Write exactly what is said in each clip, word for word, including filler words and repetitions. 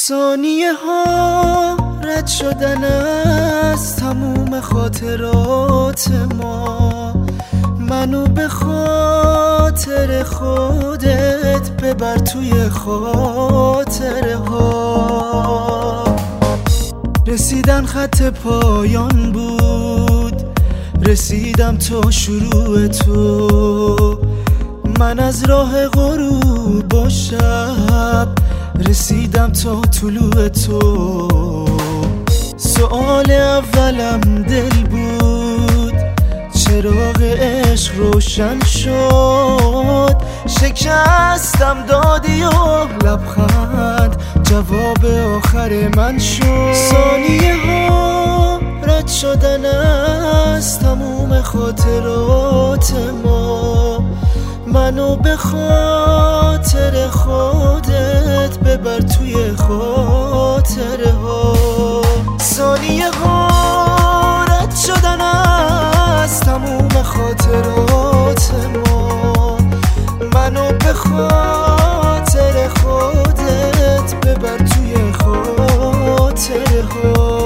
ثانیه ها رد شدن از تموم خاطرات ما، منو به خاطر خودت ببر توی خاطره ها. رسیدن خط پایان بود، رسیدم تا شروع تو، من از راه غروب و شب رسیدم تا طلوع تو. سؤال اولم دل بود، چراغ عشق روشن شد، شکستم دادی و لبخند جواب آخر من شد. ثانیه ها رد شدن از تموم خاطرات ما، منو به خاطر خودت ببر توی خاطره ها. ثانیه ها رد شدن از تموم خاطرات ما، منو به خاطر خودت ببر توی خاطره ها.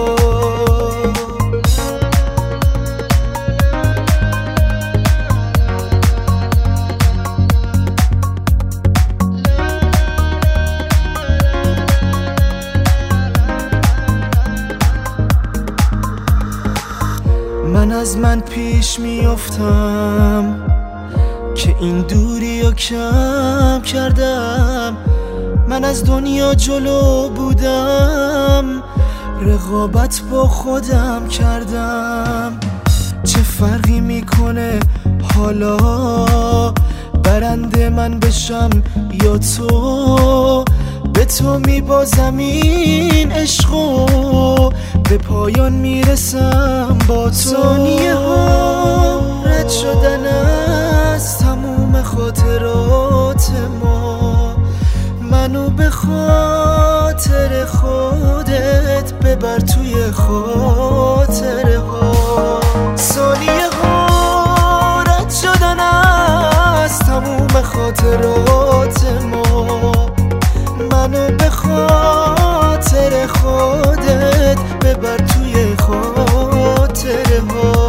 من از من پیش میافتم که این دوری رو کم کردم، من از دنیا جلو بودم، رقابت با خودم کردم. چه فرقی میکنه حالا برنده من بشم یا تو؟ به تو میبازم این عشقو، به پایان میرسم با تو. ثانیه ها رد شدن از تموم خاطرات ما، منو به خاطر خودت ببر توی خاطره ها. ثانیه ها رد شدن از تموم خاطرات ما، منو به خاطر خودت ببر توی خاطره ها.